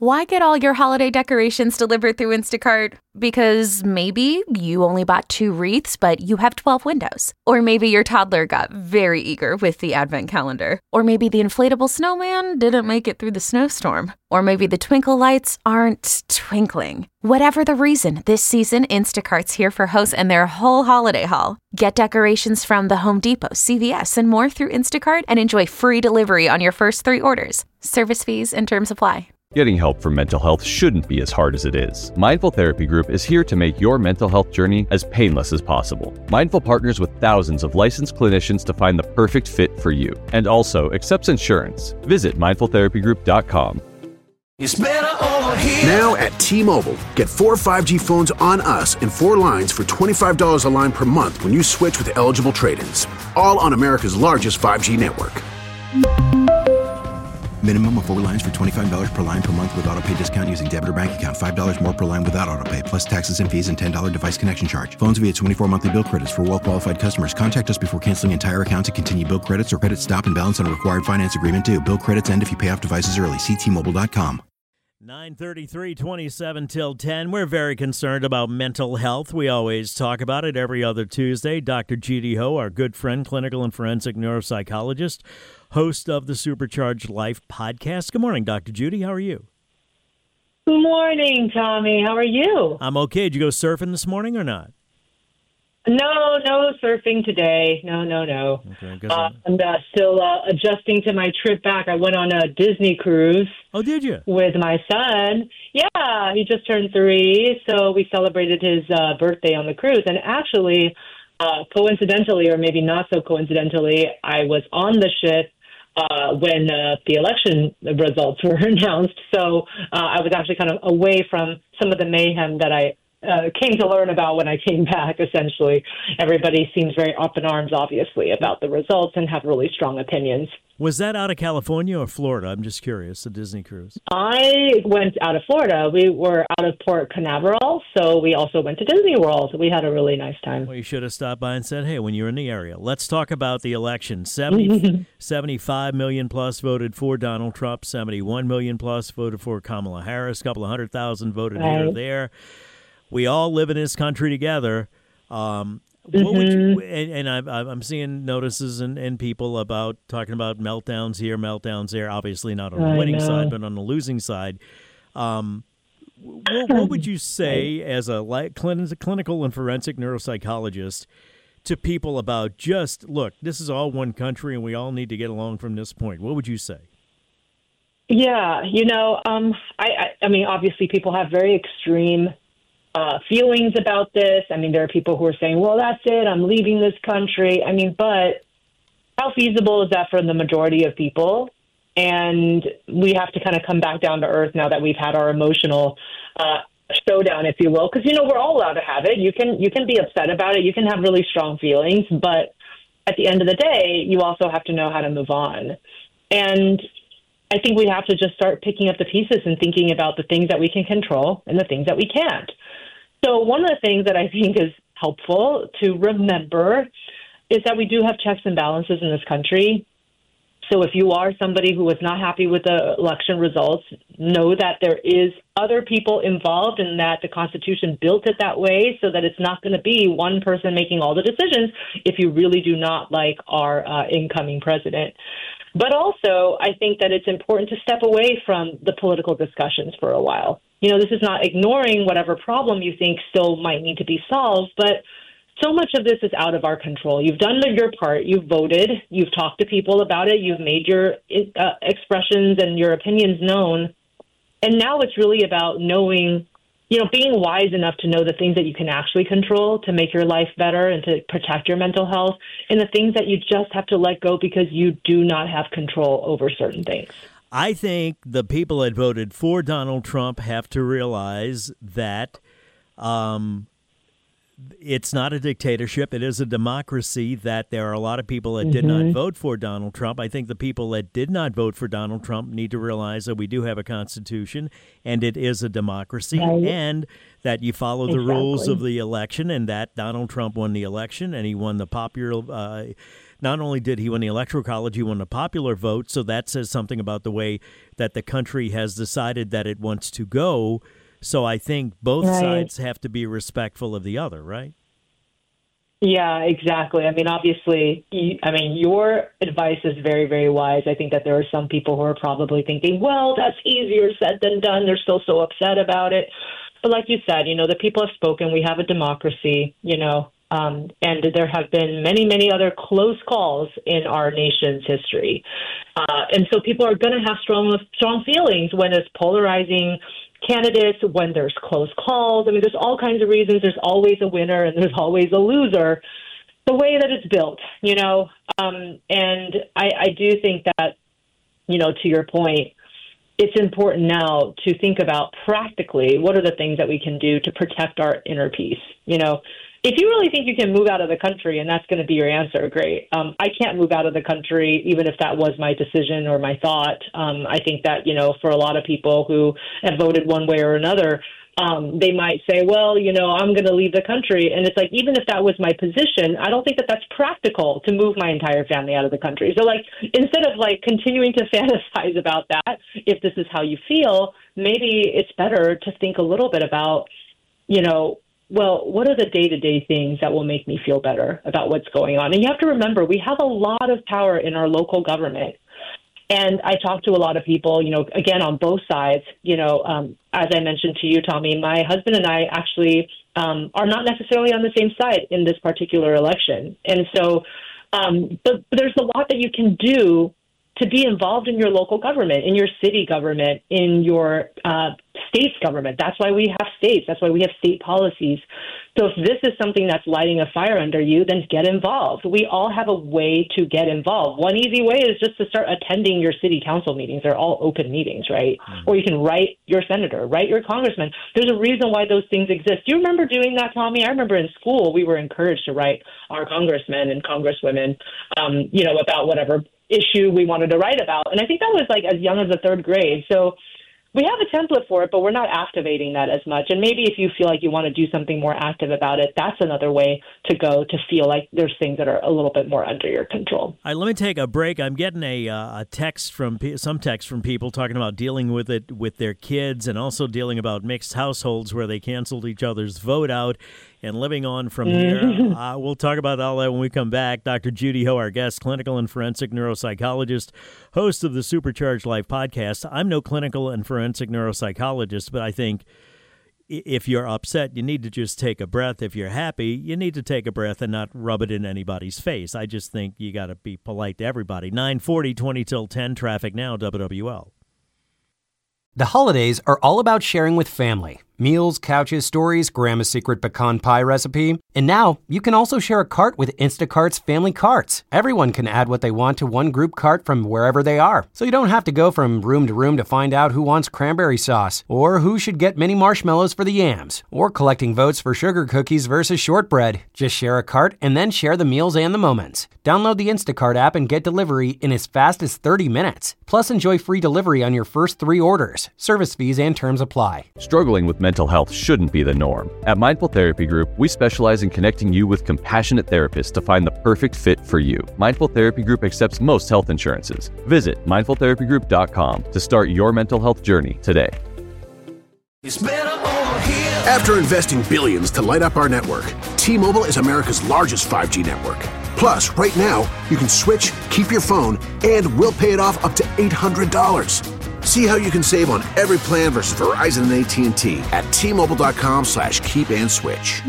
Why get all your holiday decorations delivered through Instacart? Because maybe you only bought 2 wreaths, but you have 12 windows. Or maybe your toddler got very eager with the advent calendar. Or maybe the inflatable snowman didn't make it through the snowstorm. Or maybe the twinkle lights aren't twinkling. Whatever the reason, this season, Instacart's here for hosts and their whole holiday haul. Get decorations from the Home Depot, CVS, and more through Instacart and enjoy free delivery on your first 3 orders. Service fees and terms apply. Getting help for mental health shouldn't be as hard as it is. Mindful Therapy Group is here to make your mental health journey as painless as possible. Mindful partners with thousands of licensed clinicians to find the perfect fit for you, and also accepts insurance. Visit mindfultherapygroup.com. Now at T-Mobile, get 4 5G phones on us and 4 lines for $25 a line per month when you switch with eligible trade-ins. All on America's largest 5G network. Minimum of 4 lines for $25 per line per month with autopay discount using debit or bank account. $5 more per line without autopay, plus taxes and fees and $10 device connection charge. Phones via 24 monthly bill credits for well-qualified customers. Contact us before canceling entire account to continue bill credits or credit stop and balance on required finance agreement due. Bill credits end if you pay off devices early. See T-Mobile.com. 9:33, 27 till 10. We're very concerned about mental health. We always talk about it every other Tuesday. Dr. Judy Ho, our good friend, clinical and forensic neuropsychologist, host of the Supercharged Life podcast. Good morning, Dr. Judy. How are you? Good morning, Tommy. How are you? I'm okay. Did you go surfing this morning or not? No surfing today. No. Okay, I'm still adjusting to my trip back. I went on a Disney cruise. Oh, did you? With my son. Yeah, he just turned 3, so we celebrated his birthday on the cruise. And actually, coincidentally, or maybe not so coincidentally, I was on the ship when the election results were announced. So I was actually kind of away from some of the mayhem that I came to learn about when I came back, essentially. Everybody seems very up in arms, obviously, about the results and have really strong opinions. Was that out of California or Florida? I'm just curious, the Disney cruise. I went out of Florida. We were out of Port Canaveral, so we also went to Disney World. We had a really nice time. Well, you should have stopped by and said, hey, when you're in the area. Let's talk about the election. 75 million plus voted for Donald Trump. 71 million plus voted for Kamala Harris. A couple of 100,000 voted here or there. We all live in this country together. What would you, and I'm seeing notices and people about talking about meltdowns here, meltdowns there. Obviously not on the winning side, but on the losing side. What would you say as a clinical and forensic neuropsychologist to people about just, look, this is all one country and we all need to get along from this point? What would you say? Yeah, I mean, obviously people have very extreme feelings about this. I mean, there are people who are saying, well, that's it, I'm leaving this country. I mean, but how feasible is that for the majority of people? And we have to kind of come back down to earth now that we've had our emotional showdown, if you will, because, we're all allowed to have it. You can be upset about it. You can have really strong feelings. But at the end of the day, you also have to know how to move on. And I think we have to just start picking up the pieces and thinking about the things that we can control and the things that we can't. So one of the things that I think is helpful to remember is that we do have checks and balances in this country. So if you are somebody who is not happy with the election results, know that there is other people involved and that the Constitution built it that way so that it's not going to be one person making all the decisions if you really do not like our incoming president. But also, I think that it's important to step away from the political discussions for a while. This is not ignoring whatever problem you think still might need to be solved, but so much of this is out of our control. You've done your part. You've voted. You've talked to people about it. You've made your expressions and your opinions known. And now it's really about knowing, being wise enough to know the things that you can actually control to make your life better and to protect your mental health, and the things that you just have to let go because you do not have control over certain things. I think the people that voted for Donald Trump have to realize that it's not a dictatorship. It is a democracy, that there are a lot of people that did not vote for Donald Trump. I think the people that did not vote for Donald Trump need to realize that we do have a constitution and it is a democracy, and that you follow the rules of the election, and that Donald Trump won the election and he won the popular not only did he win the Electoral College, he won the popular vote. So that says something about the way that the country has decided that it wants to go. So I think both sides have to be respectful of the other, right? Yeah, exactly. I mean, obviously, your advice is very, very wise. I think that there are some people who are probably thinking, well, that's easier said than done. They're still so upset about it. But like you said, the people have spoken. We have a democracy, and there have been many, many other close calls in our nation's history. And so people are going to have strong feelings when it's polarizing candidates, when there's close calls. I mean, there's all kinds of reasons. There's always a winner and there's always a loser, the way that it's built, and I do think that, to your point, it's important now to think about practically what are the things that we can do to protect our inner peace. If you really think you can move out of the country and that's going to be your answer, great. I can't move out of the country, even if that was my decision or my thought. I think that, for a lot of people who have voted one way or another, they might say, well, I'm going to leave the country. And it's like, even if that was my position, I don't think that that's practical to move my entire family out of the country. So instead of continuing to fantasize about that, if this is how you feel, maybe it's better to think a little bit about, well, what are the day-to-day things that will make me feel better about what's going on? And you have to remember, we have a lot of power in our local government. And I talk to a lot of people, again, on both sides. As I mentioned to you, Tommy, my husband and I actually are not necessarily on the same side in this particular election. And so, but there's a lot that you can do to be involved in your local government, in your city government, in your state's government. That's why we have states. That's why we have state policies. So if this is something that's lighting a fire under you, then get involved. We all have a way to get involved. One easy way is just to start attending your city council meetings. They're all open meetings, right? Mm-hmm. Or you can write your senator, write your congressman. There's a reason why those things exist. Do you remember doing that, Tommy? I remember in school we were encouraged to write our congressmen and congresswomen, about whatever issue we wanted to write about. And I think that was as young as the third grade. So we have a template for it, but we're not activating that as much. And maybe if you feel like you want to do something more active about it, that's another way to go to feel like there's things that are a little bit more under your control. All right, let me take a break. I'm getting a text from people talking about dealing with it with their kids and also dealing about mixed households where they canceled each other's vote out and living on from here. We'll talk about all that when we come back. Dr. Judy Ho, our guest, clinical and forensic neuropsychologist, host of the Supercharged Life podcast. I'm no clinical and forensic neuropsychologist, but I think if you're upset, you need to just take a breath. If you're happy, you need to take a breath and not rub it in anybody's face. I just think you got to be polite to everybody. 9:40, 20 till 10, traffic now, WWL. The holidays are all about sharing with family. Meals, couches, stories, Grandma's secret pecan pie recipe. And now, you can also share a cart with Instacart's Family Carts. Everyone can add what they want to one group cart from wherever they are. So you don't have to go from room to room to find out who wants cranberry sauce, or who should get mini marshmallows for the yams, or collecting votes for sugar cookies versus shortbread. Just share a cart and then share the meals and the moments. Download the Instacart app and get delivery in as fast as 30 minutes. Plus, enjoy free delivery on your first 3 orders. Service fees and terms apply. Struggling with mental health shouldn't be the norm. At Mindful Therapy Group, we specialize in connecting you with compassionate therapists to find the perfect fit for you. Mindful Therapy Group accepts most health insurances. Visit mindfultherapygroup.com to start your mental health journey today. After investing billions to light up our network, T-Mobile is America's largest 5G network. Plus, right now, you can switch, keep your phone, and we'll pay it off up to $800. See how you can save on every plan versus Verizon and AT&T at T-Mobile.com/keep-and-switch.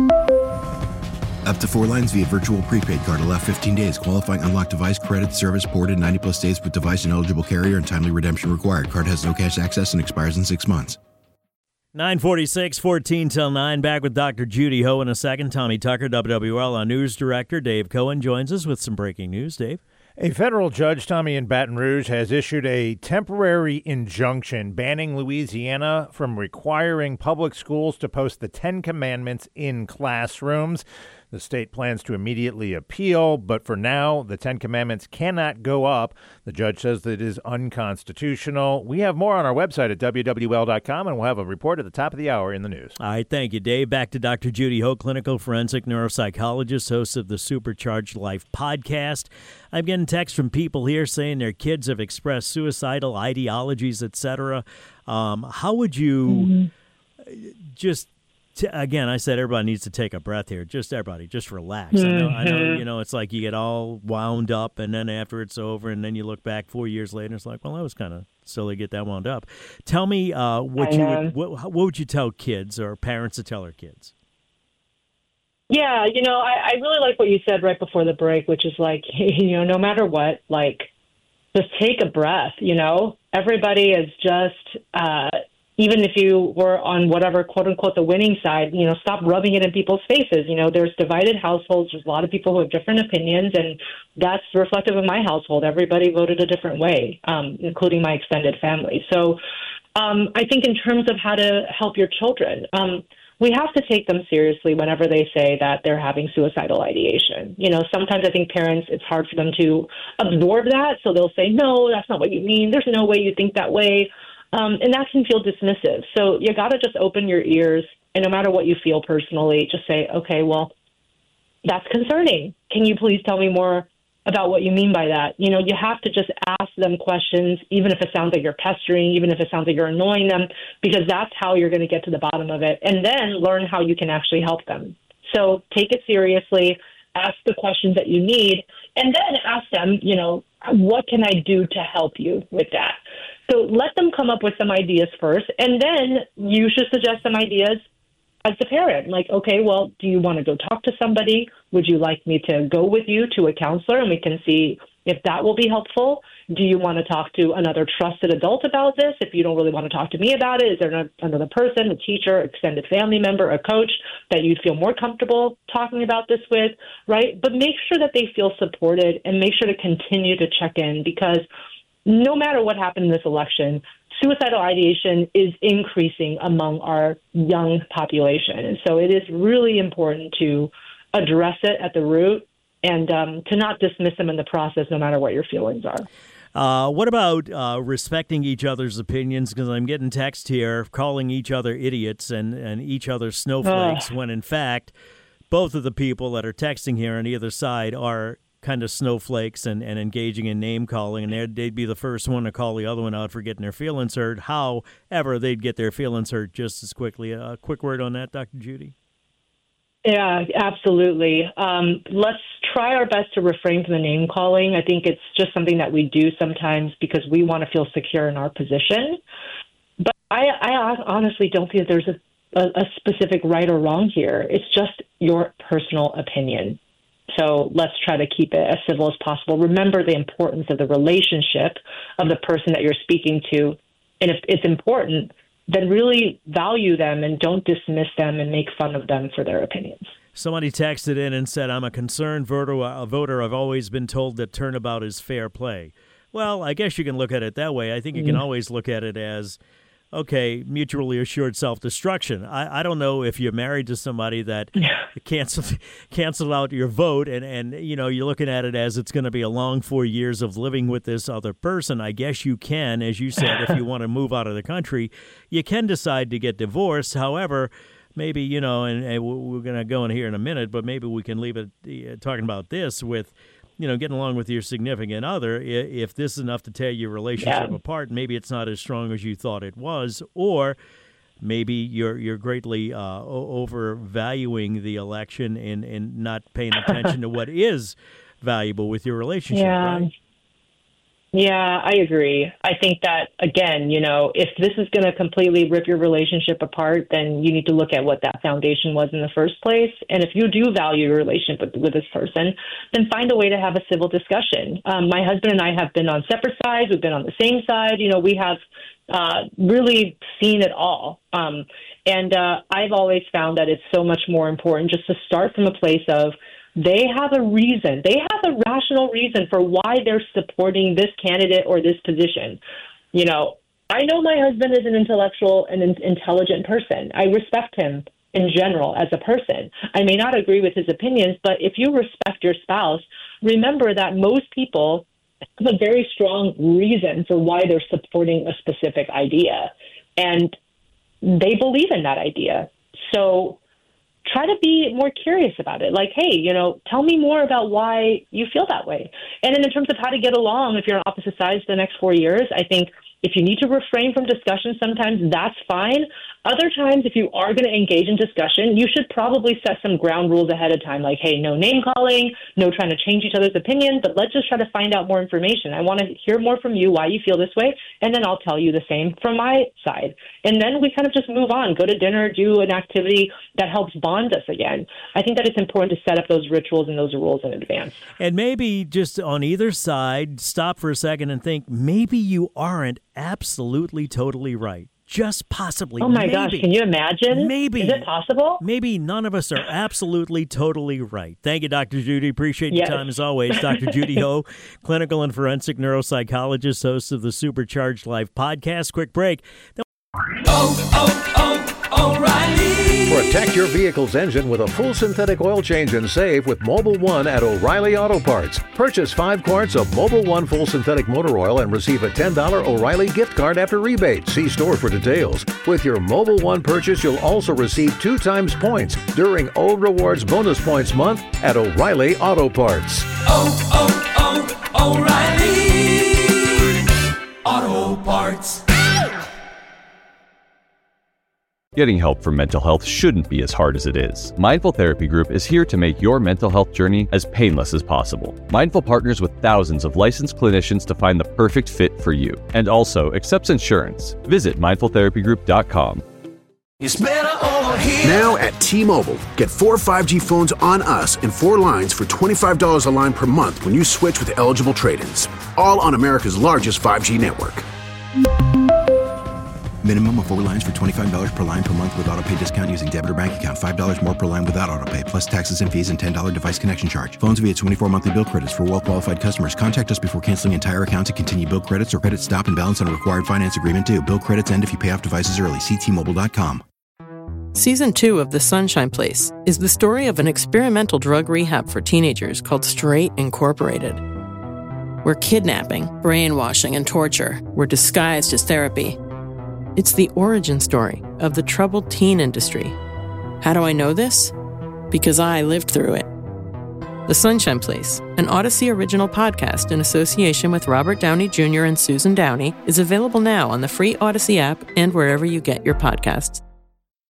Up to 4 lines via virtual prepaid card. Allow 15 days. Qualifying unlocked device credit service ported 90+ states with device and eligible carrier and timely redemption required. Card has no cash access and expires in 6 months. 9:46, 14 till 9. Back with Dr. Judy Ho in a second. Tommy Tucker, WWL. Our news director, Dave Cohen, joins us with some breaking news. Dave? A federal judge, Tommy, in Baton Rouge has issued a temporary injunction banning Louisiana from requiring public schools to post the 10 Commandments in classrooms. The state plans to immediately appeal, but for now, the Ten Commandments cannot go up. The judge says that it is unconstitutional. We have more on our website at WWL.com, and we'll have a report at the top of the hour in the news. All right, thank you, Dave. Back to Dr. Judy Hoke, clinical forensic neuropsychologist, host of the Supercharged Life podcast. I'm getting texts from people here saying their kids have expressed suicidal ideologies, etc. How would you again, I said everybody needs to take a breath here. Just everybody, just relax. I know, it's like you get all wound up, and then after it's over, and then you look back 4 years later, it's like, well, that was kind of silly to get that wound up. Tell me what would you tell kids or parents to tell their kids? Yeah, I really like what you said right before the break, which is like, no matter what, like, just take a breath, Everybody is just, even if you were on whatever, quote unquote, the winning side, stop rubbing it in people's faces. There's divided households. There's a lot of people who have different opinions, and that's reflective of my household. Everybody voted a different way, including my extended family. So I think in terms of how to help your children, we have to take them seriously whenever they say that they're having suicidal ideation. Sometimes I think parents, it's hard for them to absorb that. So they'll say, no, that's not what you mean. There's no way you think that way. And that can feel dismissive. So you got to just open your ears, and no matter what you feel personally, just say, okay, well, that's concerning. Can you please tell me more about what you mean by that? You have to just ask them questions, even if it sounds like you're pestering, even if it sounds like you're annoying them, because that's how you're going to get to the bottom of it, and then learn how you can actually help them. So take it seriously, ask the questions that you need, and then ask them, what can I do to help you with that? So let them come up with some ideas first, and then you should suggest some ideas as the parent. Like, okay, well, do you want to go talk to somebody? Would you like me to go with you to a counselor, and we can see if that will be helpful? Do you want to talk to another trusted adult about this? If you don't really want to talk to me about it, is there another person, a teacher, extended family member, a coach that you'd feel more comfortable talking about this with, right? But make sure that they feel supported, and make sure to continue to check in, because no matter what happened in this election, suicidal ideation is increasing among our young population. And so it is really important to address it at the root, and to not dismiss them in the process, no matter what your feelings are. What about respecting each other's opinions? Because I'm getting text here calling each other idiots and each other snowflakes, when in fact, both of the people that are texting here on either side are kind of snowflakes and engaging in name calling, and they'd be the first one to call the other one out for getting their feelings hurt. However, they'd get their feelings hurt just as quickly. A quick word on that, Dr. Judy? Yeah, absolutely. Let's try our best to refrain from the name calling. I think it's just something that we do sometimes because we want to feel secure in our position. But I honestly don't think there's a specific right or wrong here. It's just your personal opinion. So let's try to keep it as civil as possible. Remember the importance of the relationship of the person that you're speaking to. And if it's important, then really value them and don't dismiss them and make fun of them for their opinions. Somebody texted in and said, I'm a concerned voter. I've always been told that turnabout is fair play. Well, I guess you can look at it that way. I think you can always look at it as, okay, mutually assured self-destruction. I don't know if you're married to somebody that canceled out your vote and you're looking at it as it's going to be a long 4 years of living with this other person. I guess you can, as you said, if you want to move out of the country, you can decide to get divorced. However, maybe, and we're going to go in here in a minute, but maybe we can leave it talking about this with getting along with your significant other. If this is enough to tear your relationship apart, maybe it's not as strong as you thought it was, or maybe you're greatly overvaluing the election and not paying attention to what is valuable with your relationship, right? Yeah, I agree. I think that, again, if this is going to completely rip your relationship apart, then you need to look at what that foundation was in the first place. And if you do value your relationship with this person, then find a way to have a civil discussion. My husband and I have been on separate sides. We've been on the same side. We have really seen it all. And I've always found that it's so much more important just to start from a place of, they have a reason. They have a rational reason for why they're supporting this candidate or this position. I know my husband is an intellectual and an intelligent person. I respect him. in general as a person. I may not agree with his opinions, but if you respect your spouse, remember that most people have a very strong reason for why they're supporting a specific idea, and they believe in that idea. So try to be more curious about it. Like, hey, tell me more about why you feel that way. And then in terms of how to get along, if you're on opposite sides the next 4 years, I think if you need to refrain from discussion sometimes, that's fine. Other times, if you are going to engage in discussion, you should probably set some ground rules ahead of time, like, hey, no name calling, no trying to change each other's opinion, but let's just try to find out more information. I want to hear more from you, why you feel this way, and then I'll tell you the same from my side. And then we kind of just move on, go to dinner, do an activity that helps bond us again. I think that it's important to set up those rituals and those rules in advance. And maybe just on either side, stop for a second and think, maybe you aren't absolutely totally right. Just possibly. Oh my gosh, can you imagine? Maybe. Is it possible? Maybe none of us are absolutely totally right. Thank you, Dr. Judy. Appreciate your time as always. Dr. Judy Ho, clinical and forensic neuropsychologist, host of the Supercharged Life podcast. Quick break. O'Reilly. Protect your vehicle's engine with a full synthetic oil change and save with Mobil 1 at O'Reilly Auto Parts. Purchase 5 quarts of Mobil 1 full synthetic motor oil and receive a $10 O'Reilly gift card after rebate. See store for details. With your Mobil 1 purchase, you'll also receive 2 times points during O Rewards Bonus Points Month at O'Reilly Auto Parts. O'Reilly Auto Parts. Getting help for mental health shouldn't be as hard as it is. Mindful Therapy Group is here to make your mental health journey as painless as possible. Mindful partners with thousands of licensed clinicians to find the perfect fit for you, and also accepts insurance. Visit mindfultherapygroup.com. It's better over here. Now at T-Mobile, get 4 5G phones on us and 4 lines for $25 a line per month when you switch with eligible trade-ins. All on America's largest 5G network. Minimum of 4 lines for $25 per line per month with autopay discount using debit or bank account. $5 more per line without autopay, plus taxes and fees and $10 device connection charge. Phones via 24 monthly bill credits for well-qualified customers. Contact us before canceling entire account to continue bill credits or credit stop and balance on a required finance agreement due. Bill credits end if you pay off devices early. See T-Mobile.com. Season 2 of The Sunshine Place is the story of an experimental drug rehab for teenagers called Straight Incorporated, where kidnapping, brainwashing, and torture were disguised as therapy. It's the origin story of the troubled teen industry. How do I know this? Because I lived through it. The Sunshine Place, an Odyssey original podcast in association with Robert Downey Jr. and Susan Downey, is available now on the free Odyssey app and wherever you get your podcasts.